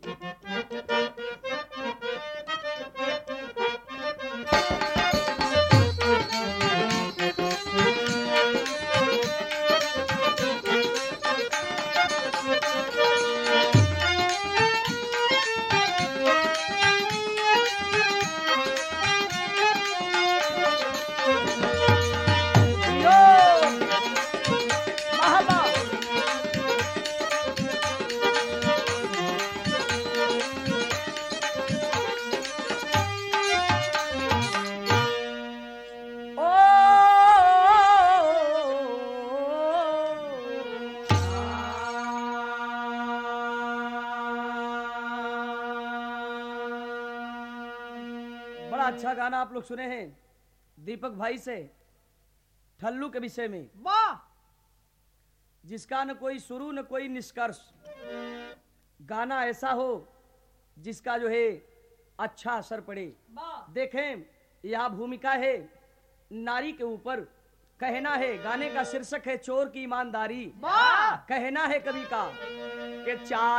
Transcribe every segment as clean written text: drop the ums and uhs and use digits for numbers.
अच्छा गाना आप लोग सुने हैं दीपक भाई से ठल्लू के विषय में, वाह, जिसका न कोई शुरू न कोई निष्कर्ष। गाना ऐसा हो जिसका जो है अच्छा असर पड़े। देखें, यह भूमिका है नारी के ऊपर। कहना है, गाने का शीर्षक है चोर की ईमानदारी। कहना है कवि का कि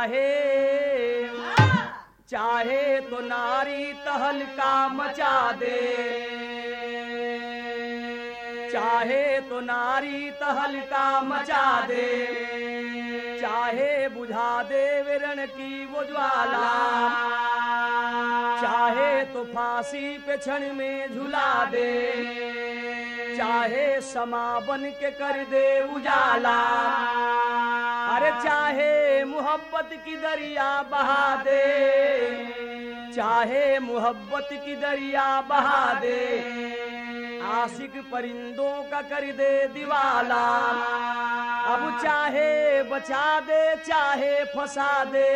चाहे तो नारी तहलका मचा दे, चाहे तो नारी तहलका मचा दे, चाहे बुझा दे विरण की वो ज्वाला, चाहे तो फांसी पे क्षण में झुला दे, चाहे समा बन के कर दे उजाला, अरे चाहे मोहब्बत की दरिया बहा दे, चाहे मोहब्बत की दरिया बहा दे, आशिक परिंदों का कर दे दीवाला। अब चाहे बचा दे चाहे फंसा दे,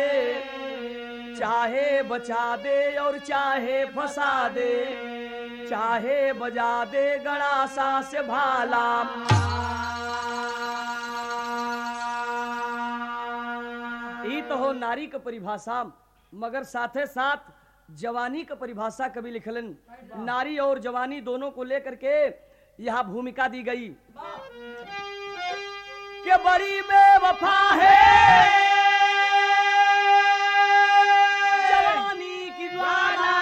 चाहे बचा दे और चाहे फंसा दे, चाहे बजा दे गणासा से भाला। ये तो हो नारी का परिभाषा, मगर साथे साथ जवानी का परिभाषा कभी लिखलन। नारी और जवानी दोनों को लेकर के यहाँ भूमिका दी गई कि बड़ी बेवफा है जवानी की ज्वाला,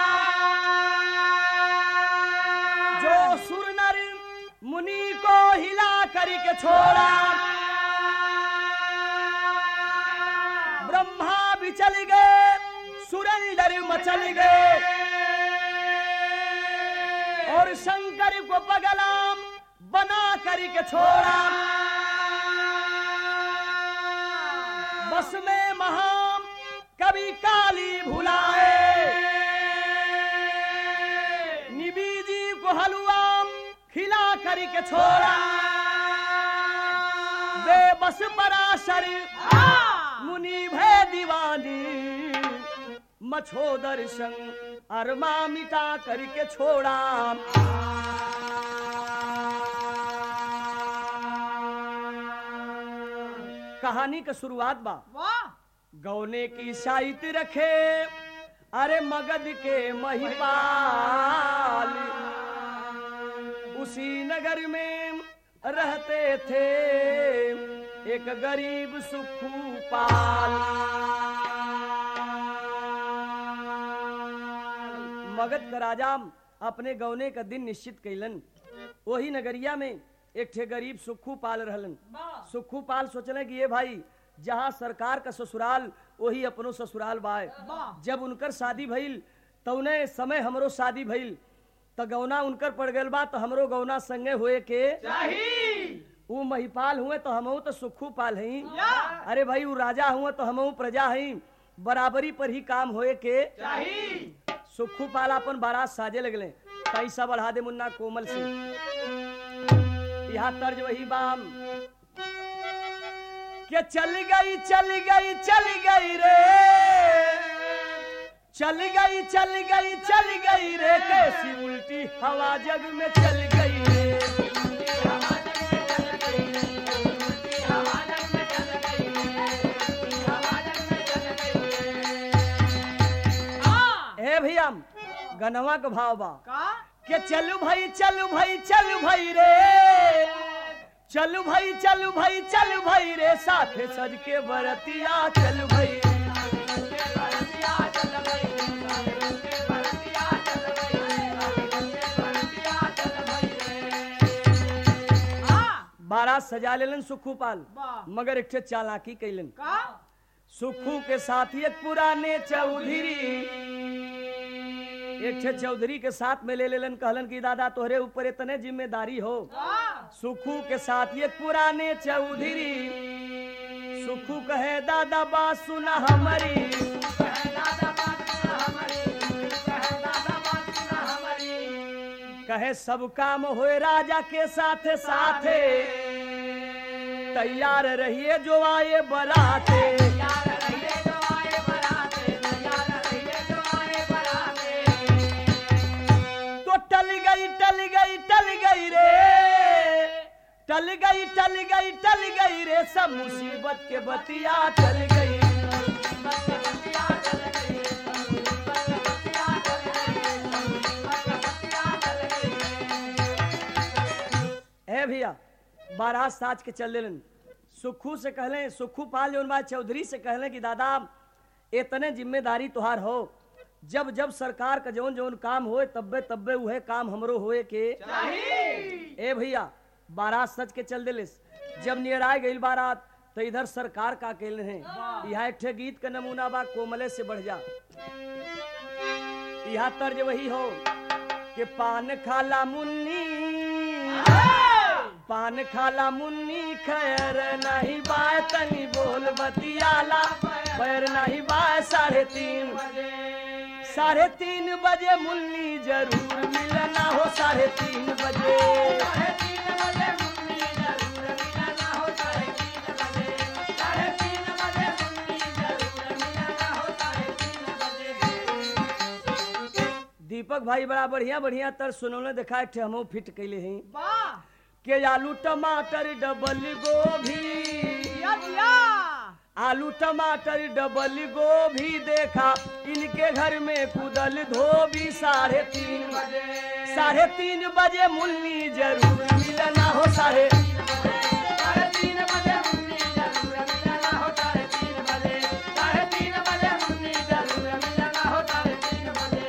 जो सुर नर मुनि को हिला करके छोड़ा, ब्रह्मा भी चल गए सुरेंद्र मचल गए, और शंकर को पगलाम बना करके छोड़ा। बस में महाम कभी काली भुलाए, निबी जी को हलवा खिला करके छोड़ा, बेबस पराशर मुनि भय दीवानी, मछोदर संग अरमा मिटा करके छोड़ा। कहानी का शुरुआत बा गौने की साइत रखे अरे मगध के महिपाल, उसी नगर में रहते थे एक गरीब सुखू पाल। मगध का राजा अपने गौने का दिन निश्चित कैलन। वही नगरिया में एक ठे गरीब सुखू पाल रहलन। सुखू पाल सोचले कि ये भाई जहाँ सरकार का ससुराल वही अपनो ससुराल बाय। जब उनकर शादी भइल तो उन्हें समय हमरो शादी भइल तो गौना उनकर पड़ गल बा, तो हमरो गौना संगे हुए के वो महिपाल हुए तो हमहू तो सुखू पाल हई। अरे भाई वो राजा हुए तो हमहू प्रजा हई, बराबरी पर ही काम होए के। सुखू पाल अपन बारात साजे लगले, पैसा बढ़ा दे मुन्ना कोमल से। यहाँ तर्ज वही बाम कि चल गई चल गई चल गई रे, चल गई चल गई चल गई रे, कैसी उल्टी हवा जग में चल गई रे। भैया गनवा का भाव बा कि चलू भाई चलू भाई चलू भाई रे, चलू भाई चलू भाई चलू भाई रे, साथे सज के बरतिया चलू भाई। बारात सजा लेलन सुखू पाल, मगर एक ठे चालाकी कैलन। सुखू के साथ एक पुराने चौधरी, एक ठे चौधरी के साथ में ले लेलन, कहलन कि दादा तोहरे ऊपर इतने जिम्मेदारी हो। सुखू के साथ एक पुराने चौधरी, सुखू कहे दादा बात सुना हमारी, कहे सब काम होए राजा के साथ साथे, तैयार रहिए जो आए बराते। तो टल गई रे सब मुसीबत के बतिया टल गई। है भैया बारात साज के चल लेलन। सुखू से कहले, सुखू पाल जो बात चौधरी से कहले कि दादा इतने जिम्मेदारी तुहार हो, जब जब सरकार का जौन जौन काम होए तब्बे तब्बे उहे काम हमरो होए के चाहिए। ए भैया बारात सज के चल दिले। जब नियर आए गई बारात तो इधर सरकार का अकेले हैं। यहाँ एक ठे गीत का नमूना बा, कोमले से बढ़ जा। यहाँ तर्ज वही हो कि पान खाला मुन्नी, पान खाला मुन्नी खैर नहीं बाय तनी बोल बतियाला, पैर नहीं बाय 3:30 बजे मुन्नी जरूर मिलना हो 3:30 बजे। दीपक भाई बड़ा बढ़िया बढ़िया तर सुनौले देखा थे, हमो फिट कैले हैं के आलू टमाटर डबल गोभी, आलू टमाटर डबल गोभी देखा इनके घर में कुदल धोबी 3:30 बजे मुन्नी जरूर मिलना हो 3:30 बजे मुन्नी जरूर मिलना हो 3:30 बजे, 3:30 बजे मुन्नी जरूर मिलना हो 3:30 बजे।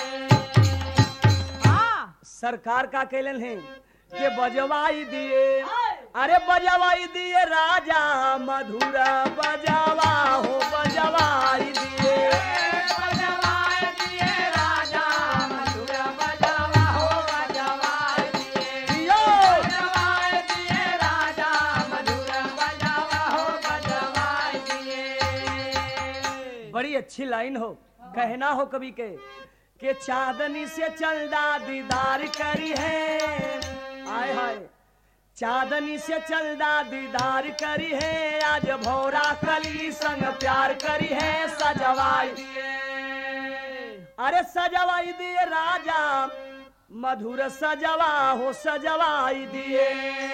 सरकार का कैलन है के बजवाई दिए, अरे बजवाई दिए राजा मधुरा बजावा हो, बजवाई दिए, बजवाई दिए राजा मधुरा बजावा हो, बजवाई दिए, बजवाई दिए राजा मधुरा बजावा हो, बजवाई दिए। बड़ी अच्छी लाइन हो, कहना हो कवि के चांदनी से चंदा दीदार करी है, आय हाय चांदनी से चंदा दीदार करी है, आज भौरा कली संग प्यार करी है, सजवाई दिए, अरे सजवाई दिए राजा मधुर सजवा हो, सजवाई दिए।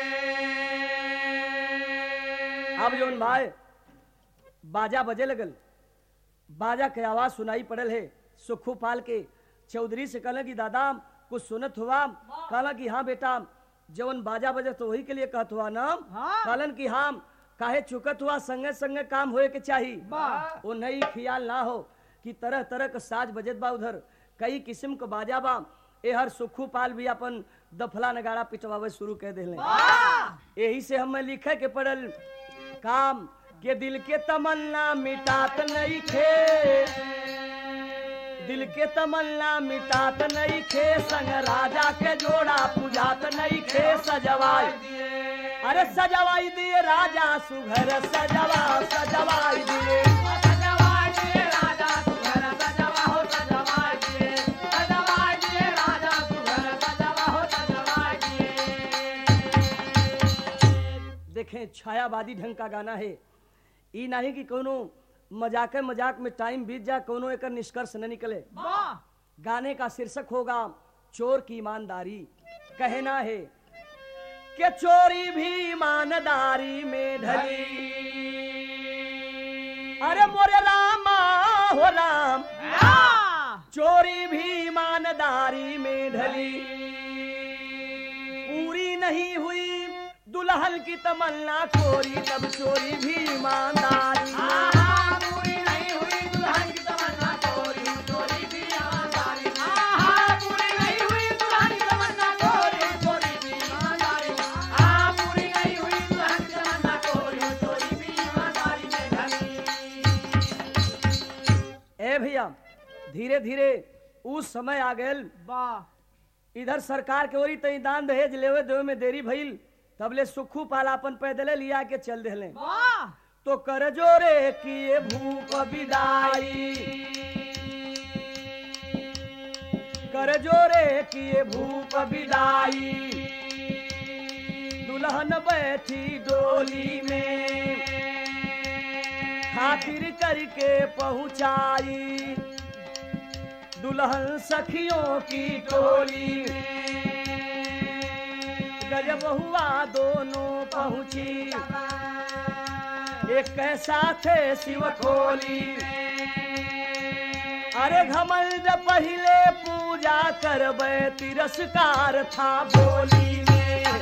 अब जोन भाई बाजा बजे लगल, बाजा के आवाज सुनाई पड़ल है। सुखू पाल के चौधरी से कहला कि दादा कुछ सुनत हुआ, कहला कि हाँ बेटा जवन बाजा बजे तो वही के लिए कहत हुआ नाम, कहलन कि हाँ काहे चुकत हुआ, संगे संगे काम होए के चाहिए। वो नहीं ख्याल ना हो कि तरह तरह का साज बजत बा, उधर कई किस्म का बाजा बा। ए हर सुखू पाल भी अपन दफला नगाड़ा पिटवावे शुरू कर देले। यही से हमें लिखे के पड़ल काम के दिल के तमन्ना मिटात नहीं खे, दिल के तमन्ना मिटात नहीं खे, संग राजा के जोड़ा पूजात नहीं खे, सजवाई दिए, अरे सजवाई दिए राजा सुघर सजवा, सजवाई दिए, सजवाई दिए राजा सुघर सजवा हो, सजवाई दिए, सजवाई दिए राजा सुघर सजवा हो, सजवाई दिए। देखें छायावादी ढंग का गाना है, ई नहीं कि कोनो मजाक में टाइम बीत जाए, कोनो एक निष्कर्ष न निकले। गाने का शीर्षक होगा चोर की ईमानदारी। कहना है कि चोरी भी ईमानदारी में ढली, अरे मोरे रामा हो राम, चोरी भी ईमानदारी में ढली, पूरी नहीं हुई दुल्हन की तमन्ना चोरी, तब चोरी भी ईमानदारी में, पूरी नहीं हुई दुल्हन की तमन्ना चोरी, चोरी भी ईमानदारी, पूरी नहीं हुई दुल्हन की तमन्ना चोरी, चोरी भी ईमानदारी, पूरी नहीं हुई ए भैया धीरे धीरे उस समय आ गए। इधर सरकार के ओरी तई दान दहेज लेवे देवे में देरी भइल, तबले सुखू पाल अपन पैदले लिया के चल देले। तो कर जोरे किए भूप विदाई, कर जोरे किए भूप विदाई, दुल्हन बैठी डोली में खातिर करके पहुंचाई, दुल्हन सखियों की टोली। गजब हुआ दोनों पहुंची, एक कैसा थे शिव खोली। अरे घमंड पहले पूजा करबे, तिरस्कार था बोली में।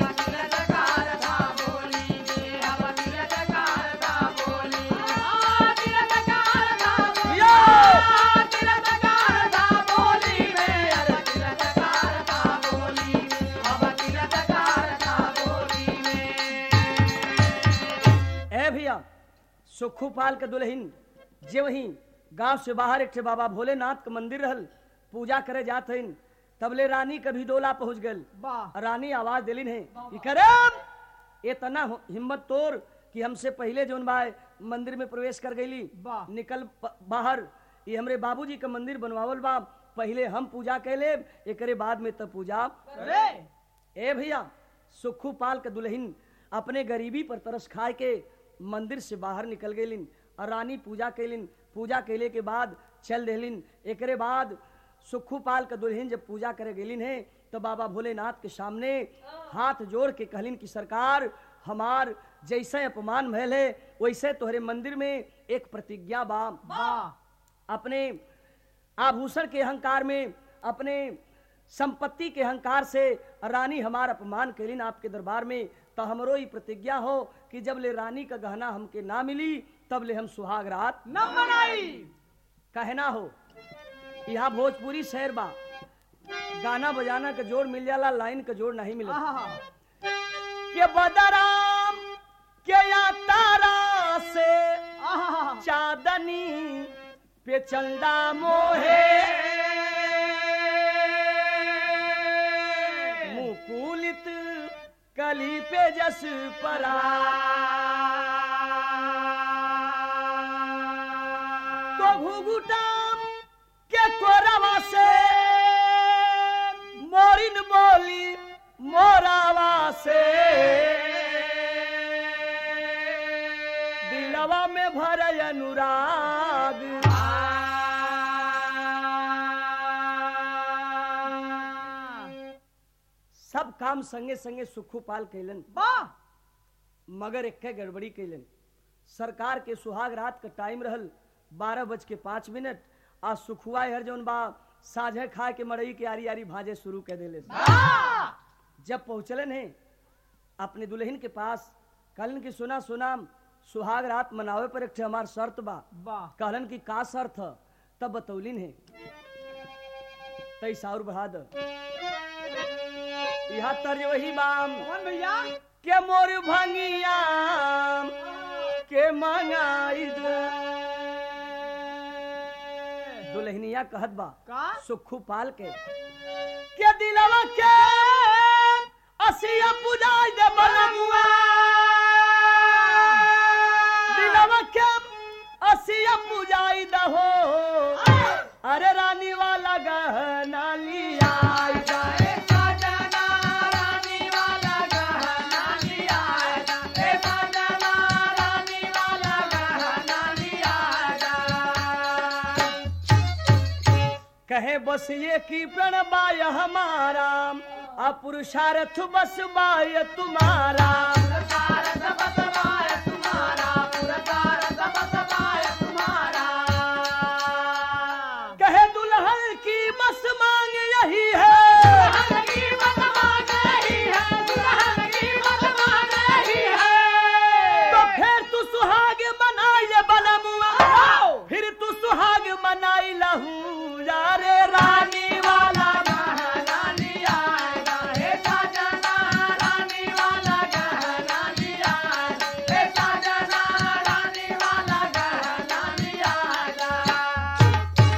सुखू पाल के दुल्हन जे वहीं गांव से बाहर एक बाबा भोलेनाथ के मंदिर रहल, पूजा करे जात हन। तबले रानी कभी डोला पहुंच गल। रानी आवाज दिलिन है कि करम इतना हिम्मत तोड़ कि हमसे पहले जोन बाय मंदिर में प्रवेश कर गईली, निकल बाहर। ये हमरे बाबूजी का मंदिर बनवावल बा, पहले हम पूजा कैले, एकरे बाद में तब पूजा करे। ए भैया सुखू पाल के दुल्हन अपने गरीबी पर तरस खाए के मंदिर से बाहर निकल गईलिन और रानी पूजा कैलिन। पूजा कैले के बाद चल देलिन। एकरे बाद सुखू पाल के दुल्हन जब पूजा करे गेलिन है तो बाबा भोलेनाथ के सामने हाथ जोड़ के कहलिन कि सरकार हमार जैसे अपमान भयल है वैसे तोहरे मंदिर में एक प्रतिज्ञा बा। अपने आभूषण के अहंकार में, अपने संपत्ति के अहंकार से रानी हमार अपमान कैलिन आपके दरबार में, तो हमरो ही प्रतिज्ञा हो कि जब ले रानी का गहना हमके ना मिली तब ले हम सुहाग रात न मनाई। कहना हो यहाँ भोजपुरी शहर बा, गाना बजाना का जोड़ मिल जाला, लाइन का जोड़ नहीं मिला। के बदराम के या तारा से चांदनी पे चंदा मोहे, मुकुलित कली पे जस परा। तो घुघुटाम के कोरवा से मोरिन बोली मोरावा से, दिलवा में भर अनुराग। सब काम संगे संगे सुखू पाल कैलन, मगर एक गड़बड़ी कैलन। सरकार के सुहाग रात का टाइम रहल 12:05। आज सुखुआ हर जौन बा साझे खा के मड़ई के आरी आरी भाजे शुरू कर देले। जब पहुंचलन है अपने दुल्हन के पास, कहलन की सुना सुना सुहाग रात मनावे पर एक हमार शर्त बा। कहलन की का शर्त? तब बतौलिन है तैसा और बढ़ा द। यहाँ तर्ज वही बाम भैया के मोर भंगिया के मंगाई दुल्हनिया कहत बा सुखू पाल के दिलवा के असिया पुजाई दे बलमुआ, दिलवा के असिया पुजाई दहो। अरे रानी वाला गहना लिया जाए, कहे बस ये की प्रण बाय हमारा, पुरुषार्थ बस बाय तुम्हारा। कहे दुल्हन की बस मांग यही है, तो फिर तू सुहाग मनाई बलमुआ, फिर तू सुहाग मनाई लहू। यारे रानी वाला गहना लिया हे साजना, रानी वाला गहना लिया हे साजना, रानी वाला गहना लिया।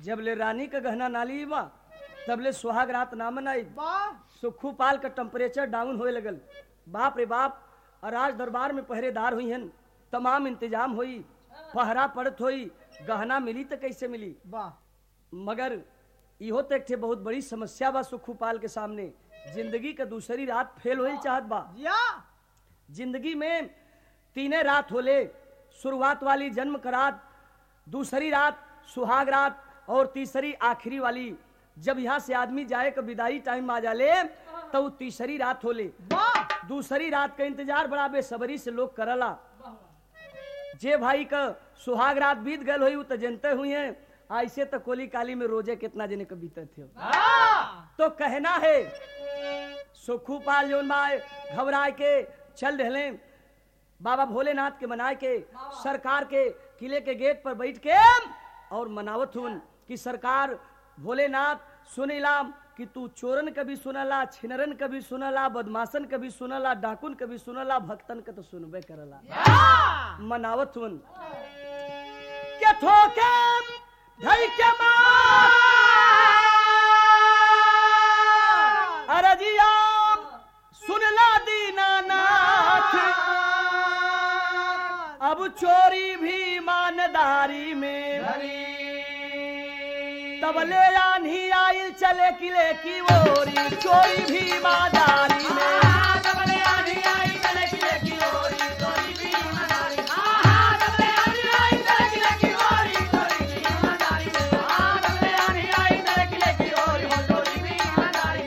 जब ले रानी का गहना नाली बा तब ले सुहाग रात ना मनाई। सुखू पाल का टेम्परेचर डाउन होए लगल। बाप रे बाप, राज दरबार में पहरेदार हुई हन, तमाम इंतजाम हुई, पहरा पड़त हुई, गहना मिली तो कैसे मिली। मगर इहो तो एक ठे बहुत बड़ी समस्या बा सुखू पाल के सामने। जिंदगी का दूसरी रात फेल होल चाहत बा। जिंदगी में 3 रात होले, शुरुआत वाली जन्म का रात, दूसरी रात सुहाग रात और तीसरी आखिरी वाली। जब यहाँ से आदमी जाए का विदाई टाइम आ जाले तो तीसरी रात होले। दूसरी रात का इंतजार बड़ा बेसब्री से लोग करला। जे भाई का सुहाग रात बीत गल हुई तो जनते हुई है, ऐसे तो कोली काली में रोजे कितना जने का बीते थे। तो कहना है सुखू पाल जोन बाय घबराए के चल रहे बाबा भोलेनाथ के मनाए के सरकार के किले के गेट पर बैठ के और मनावत हुन कि सरकार भोलेनाथ सुनिलाम कि तू चोरन कभी सुनला, छिनरन कभी सुनला, बदमाशन कभी सुनला, डाकुन कभी सुनला, भक्तन के तो सुनबे करला। मनावत हुन के ठोके धई के मार अरजिया सुनला दीनानाथ, अब चोरी भी ईमानदारी में तबले आंधी आइल चले किले की ओरी, चोरी भी ईमानदारी में। तबले आंधी आइल चले किले की ओरी, चोरी भी ईमानदारी में। तबले आंधी आइल चले किले की ओरी, चोरी भी ईमानदारी में। तबले आंधी आइल चले किले की ओरी, चोरी भी ईमानदारी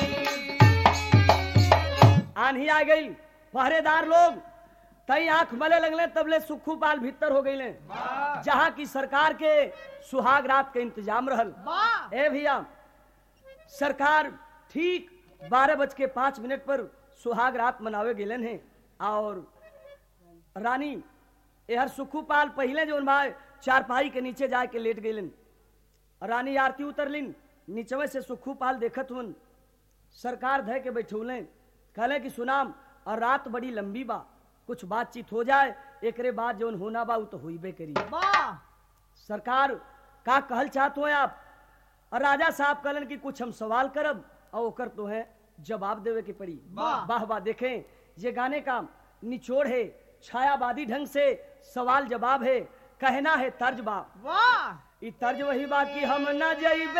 में। आंधी आ गई, पहरेदार लोग तई आंख मले लगले, तबले सुखू पाल भीतर हो गईले जहां की सरकार के सुहाग रात के इंतजाम रहल। ए भैया, सरकार ठीक 12:05 पर सुहाग रात मनावे गेलन है और रानी एहर सुखू पाल पहले जो भाई चारपाई के नीचे जाके लेट गईलन। रानी आरती उतरलिन, नीचवे से सुखू पाल देखत हुन, सरकार धय के बैठौले, कहले कि सुनाम और रात बड़ी लंबी बा, कुछ बातचीत हो जाए, एकरे बाद जो होना बा तो हुईबे करी। सरकार का कहल चाहत हो आप? और राजा साहब कहलन कि कुछ हम सवाल करब और ओकर तो है जवाब देवे के पड़ी। वाह वाह, देखें ये गाने का निचोड़ है, छायावादी ढंग से सवाल जवाब है, कहना है तर्ज बा। ई तर्ज वही बा कि हम न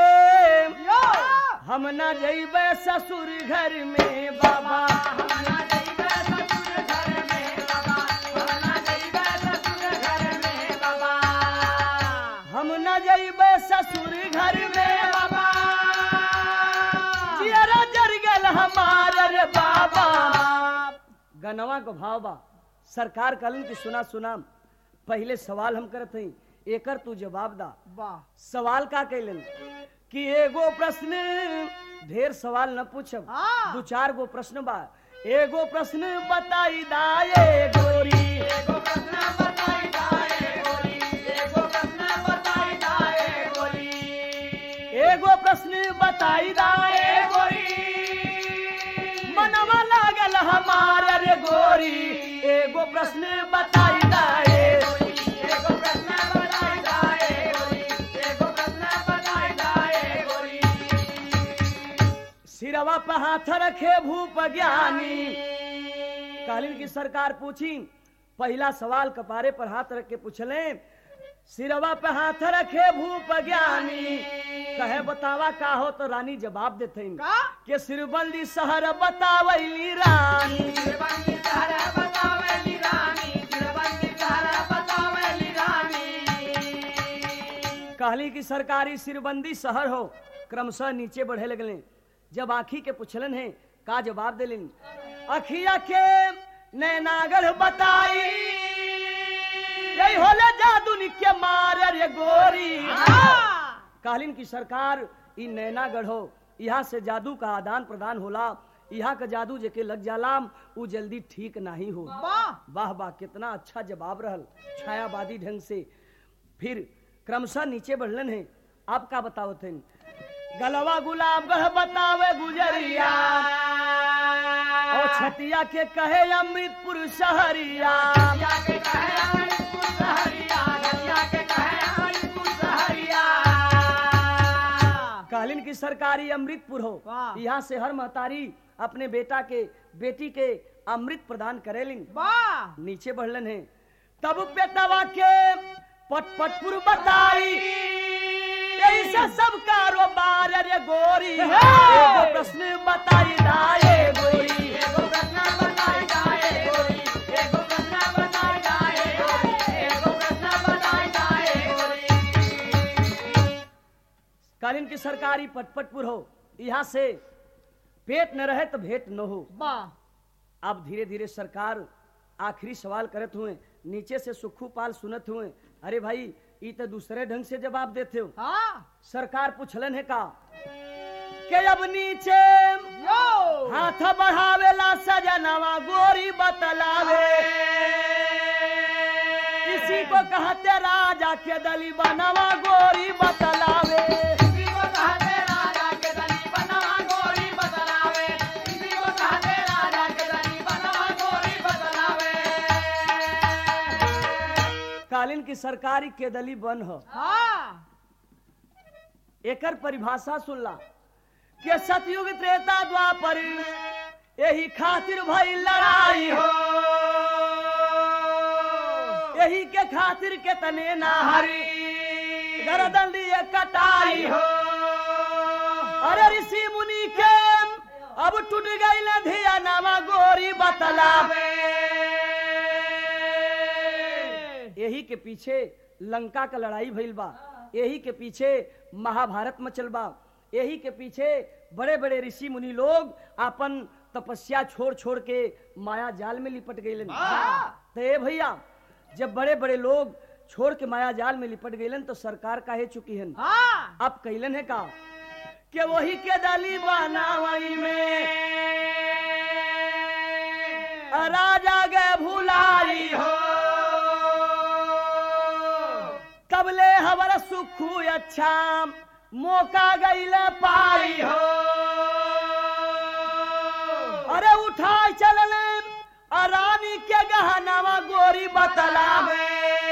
जइबे ससुर घर में बाबा, हम न जइबे ससुर घर में बाबा, जियरा जर गल हमार रे बाबा। गनवा को भाव बा। सरकार कहलन कि सुना सुना, पहले सवाल हम करत हई, एकर तू जवाब दा। सवाल का कैलन कि एगो प्रश्न, ढेर सवाल न पूछब, 2-4 गो प्रश्न बा। एगो प्रश्न बताई दाए गोरी, एगो प्रश्न बताई दाए गोरी, एगो प्रश्न बताई दाए गोरी, एगो प्रश्न बताई दाए गोरी, मनवा लागल हमार रे गोरी, एगो प्रश्न बताई दाए गोरी, एगो प्रश्न बताई दाए गोरी, एगो प्रश्न बताई दाए गोरी। सिरवा पे हाथ रखे भूप ज्ञानी, कालीन की सरकार पूछी, पहला सवाल कपारे पर हाथ रख के पूछले, सिरवा पे हाथ रखे भूप ज्ञानी, कहे बतावा का हो? तो रानी जवाब देते कि सिरबंदी शहर बतावैली रानी, सिरबंदी शहर बतावैली रानी, सिरबंदी शहर बतावैली रानी। कहली की सरकारी सिरबंदी शहर हो। क्रमशः नीचे बढ़े लगले, जब आखी के पुछलन है का जवाब दिलिन, अखिया के नैनागढ़ बताई, यही होले जादू के मार रे गोरी। कहलिन की सरकार ई नैनागढ़ हो, यहाँ से जादू का आदान प्रदान होला, यहाँ का जादू जेके लग जाला वो जल्दी ठीक नहीं हो। वाह वाह, कितना अच्छा जवाब रहल, छायावादी ढंग से। फिर क्रमशः नीचे बढ़लन है, आप का बतावत हैं? गलवा गुलाबगढ़ बतावे गुजरिया, और छतिया के कहे अमृतपुर शहरिया, के कहे अमृतपुर शहरिया, के कहे अमृतपुर शहरिया। की सरकारी अमृतपुर हो, यहाँ से हर महतारी अपने बेटी के अमृत प्रदान करेलिन। नीचे बढ़लन है तब बेटवा के पटपटपुर बताई, ऐसा सब कारोबार रे गोरी है। एगो प्रश्न बताई दाए गोरी, एगो प्रश्न बताई दाए गोरी, एगो प्रश्न बताई दाए गोरी, एगो प्रश्न बताई दाए गोरी। कालीन की सरकारी पटपटपुर हो, यहाँ से पेट न रहे तो भेंट न हो। अब धीरे धीरे सरकार आखिरी सवाल करत हुए, नीचे से सुखू पाल सुनत हुए, अरे भाई ये तो दूसरे ढंग से जवाब देते हो। सरकार पूछलन है का कि अब नीचे हाथ बढ़ावेला सजनवा गोरी बतलावे, इसी को कहते राजा के दली बनवा गोरी बतलावे, इसी को कहते राजा के दली बनवा गोरी बतलावे, इसी को कहते राजा के दली बनवा गोरी बतलावे। कालीन की सरकारी के दली बन हो। एकर परिभाषा सुनला कि सतयुग त्रेता द्वापर यही खातिर भई लड़ाई हो, यही के खातिर के तने नाहरी गर्दन लिए कटाई हो। अरे ऋषि मुनि के अब टूट गई न धिया नामा गोरी बतलावे, यही के पीछे लंका का लड़ाई भइल बा, यही के पीछे महाभारत मचल बा, यही के पीछे बड़े बड़े ऋषि मुनि लोग अपन तपस्या छोड़ छोड़ के माया जाल में लिपट गए। तो ये भैया जब बड़े बड़े लोग छोड़ के माया जाल में लिपट गए तो सरकार काहे चुकी है। अब कैलन है का कि वही के दली बनावई में राजा गए भुलाई हो, तबले हमारा सुखू अच्छा मौका गईल पाई हो। अरे उठाए चलने रानी के गहनावा गोरी बतलावे,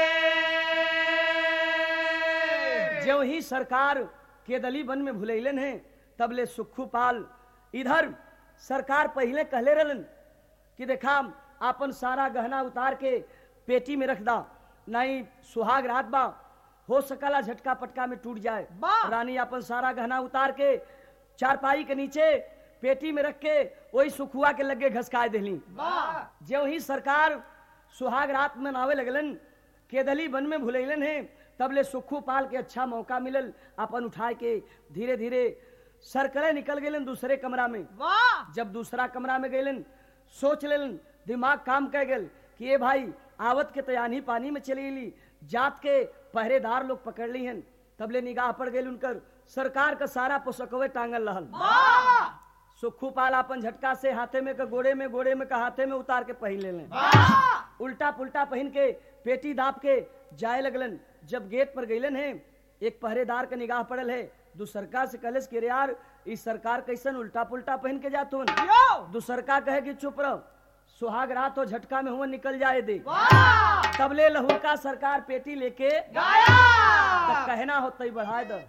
जो ही सरकार के दली वन में भुलैलन है तबले सुखू पाल इधर सरकार पहले कहले रहलन कि देखा अपन सारा गहना उतार के पेटी में रख दा, नहीं सुहाग रात बा हो सकला झटका पटका में टूट जाए। रानी अपन सारा गहना उतार के चारपाई के नीचे पेटी में रख के वही सुखुआ के लगे घसकाए देली। जो ही सरकार सुहाग रात में नावे लगलन केदली वन में भुलैलन है तबले सुखू पाल के अच्छा मौका मिलल, अपन उठाए के धीरे धीरे सरकले निकल गए दूसरे कमरा में। जब दूसरा कमरा में गए सोच लेलन, दिमाग काम कर गल कि ये भाई आवत के तयानी पानी में चली ली, जात के पहरेदार लोग पकड़ ली हैं। तबले निगाह पड़ गई उनकर सरकार का सारा पोषकवे टांगल रहल। सुखू पाल अपन झटका से हाथे में का गोड़े में का हाथे में उतार के पहन ले उल्टा पुल्टा पहन के पेटी दाप के जाए लगलन। जब गेट पर गईलन है एक पहरेदार का निगाह पड़ल है, दूसरका से कलेस के यार इस सरकार कैसन उल्टा पुल्टा पहन के जात हो। दूसरका कहे कि चुप रहो, सुहाग रात हो झटका में हुआ निकल जाए दे। तबले लहू का सरकार पेटी लेके कहना होता ही बढ़ाए दो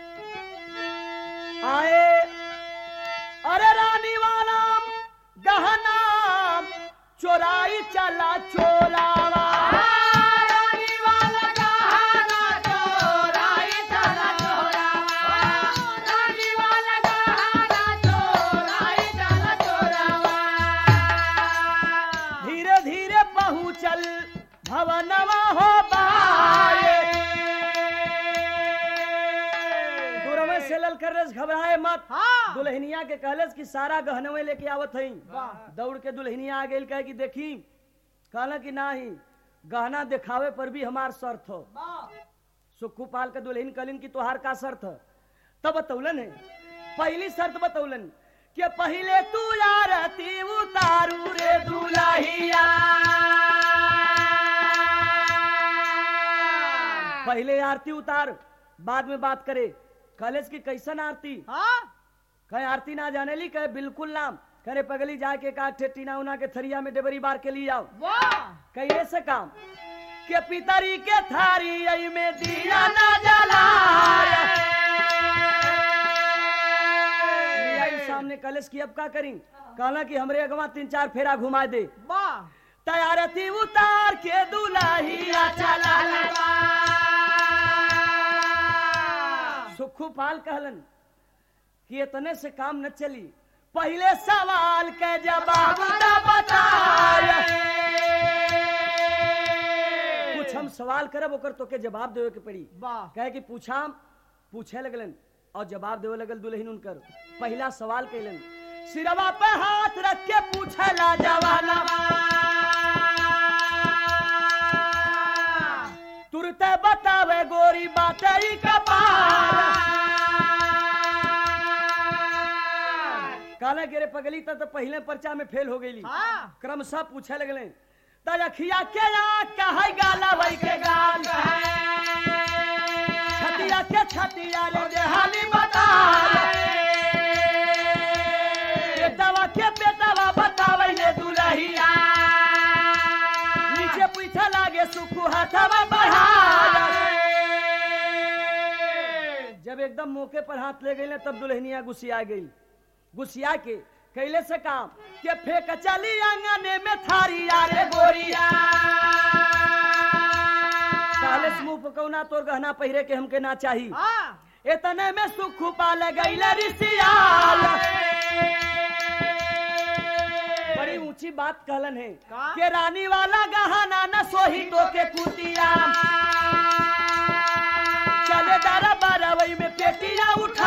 आए। अरे रानी वाला गहना चोराई चला चोरावा, रानी वाला गहना चोराई चला चोरावा, रानी वाला गहना चोराई चला चोरावा। धीरे धीरे पहुंचल भवनवा हो बाए, दूरवे से लल कर घबराए मत। दुल्हनिया के कहलस कि सारा गहनवे लेके आवत हई। दौड़ के दुल्हनिया आ गई, कहे कि देखी, कहला कि नाही गहना दिखावे पर भी हमार शर्त हो। सुखू पाल के दुल्हन कहलिन कि तोहार का शर्त है। तब बतौलन है पहली शर्त बतौलन कि पहले तू आरती उतारू रे दुल्हिया, पहले आरती उतार बाद में बात करे। कॉलेज की कैसन आरती? कहे आरती ना जाने ली? कहे बिल्कुल ना। करे पगली जाके का टीना उना के थरिया में डेबरी बार के लिए आओ। कहे से काम के पितरी के थारी में दिया ना जलाए, ने कलश की अब का करी, कहला कि हमरे अगवा 3-4 फेरा घुमा दे। तैयारती उतार के दुल्हिया चला सुखू पाल कहलन कि इतने से काम न चली, पहले सवाल के जवाब बताया। कुछ हम सवाल करब ओकर तो के जवाब देवे के पड़ी। कहे कि पूछे लगलन और जवाब देवे लगल दुल्हन उनकर। पहला सवाल कैलन, सिरवा पे हाथ रख के पूछला जवाना, तुरते बतावे गोरी बातें कपार। काला गिरे पगली तो पहले पर्चा में फेल हो गई। क्रमशः पूछे लगले, तलखिया के कहे गाला वही के गाल, छतिया के छतिया ले देहाली बता, बेटवा के बेटवा बतावे ले दुल्हिया, नीचे पीछे लागे सुखू हाथवा बढ़ा। जब एकदम मौके पर हाथ ले गई तब दुल्हनिया गुस्सिया गई। गुस्सिया के कैले से काम के फेंक चली आंगने में थारी यारे गोरिया, काले मुंह पकौना तोर गहना पहिरे के हमके ना चाही। इतने में सुखू पाल गई रिसियाल। बड़ी ऊंची बात कहलन है कि रानी वाला गहना न सोही तो के कुतिया, चले दारा बारावई में पेटिया उठा।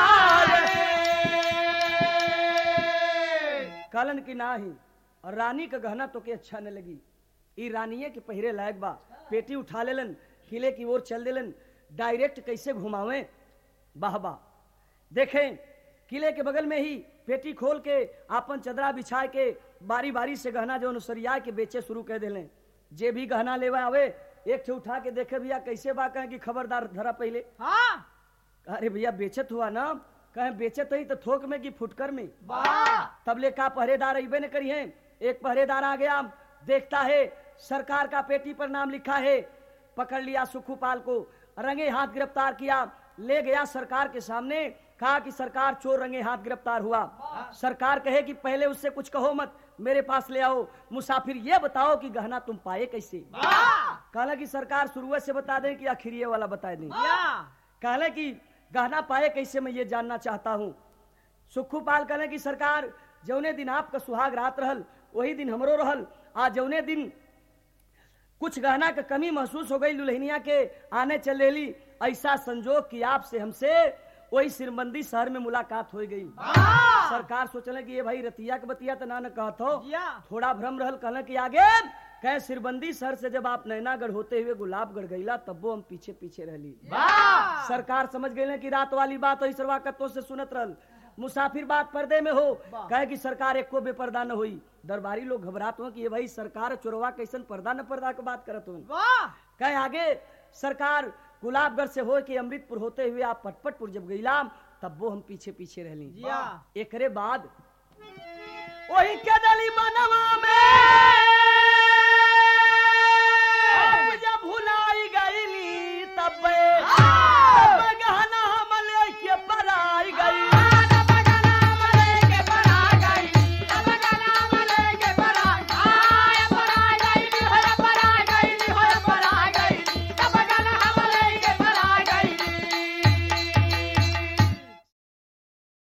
कहलन की ना ही और रानी का गहना तो के अच्छा न लगी, ई रानिये के पहिरे लायक बा। पेटी उठा लेलन, किले की ओर चल देलन। डायरेक्ट कैसे घुमावे, बाहबा देखें किले के बगल में ही पेटी खोल के आपन चदरा बिछा के बारी बारी से गहना जो अनुसरिया के बेचे शुरू कर देले। जे भी गहना लेवा आवे एक ठे उठा के देखे भैया कैसे बा, कहे कि खबरदार धरा पहले। अरे भैया बेचत हुआ ना, कहे बेचत ही तो थोक में कि फुटकर में। तबले का पहरेदार अबे न करी है। एक पहरेदार आ गया, देखता है सरकार का पेटी पर नाम लिखा है, पकड़ लिया सुखू पाल को, रंगे हाथ गिरफ्तार किया, ले गया सरकार के सामने। कहा कि सरकार चोर रंगे हाथ गिरफ्तार हुआ। सरकार कहे कि पहले उससे कुछ कहो मत, मेरे पास ले आओ। मुसाफिर ये बताओ कि गहना तुम पाए कैसे। कहला कि सरकार शुरुआत से बता दें कि आखिर ये वाला बता दें। कहले कि गहना पाए कैसे मैं ये जानना चाहता हूँ। सुखू पाल कहले कि सरकार जौने दिन आपका सुहाग रात रहल वही दिन हमरो रहल। आज जौने दिन कुछ गहना का कमी महसूस हो गई दुल्हनिया के आने चल रही, ऐसा संजोग कि आपसे हमसे वही सिरमंदी शहर में मुलाकात हो गई। सरकार सोचले कि ये भाई रतिया के बतिया तो ना न कहत हो, थोड़ा भ्रम रहल। कहले कि आगे कहे सिरबंदी शहर से जब आप नैनागढ़ होते हुए गुलाबगढ़ गईला तब वो हम पीछे पीछे रहली। सरकार समझ गई कि रात वाली बात हो सरवा कत्तों से सुनत रहल। मुसाफिर बात पर्दे में हो, कहे कि सरकार एको बेपर्दा न हुई। दरबारी लोग घबरात हो कि ये भाई सरकार चोरवा कैसन पर्दा न पर्दा के बात करत हो। कहे आगे सरकार गुलाबगढ़ से हो कि अमृतपुर होते हुए आप पटपटपुर जब गईला तब वो हम पीछे पीछे रहली। एकरे बाद वही के दली बनवा में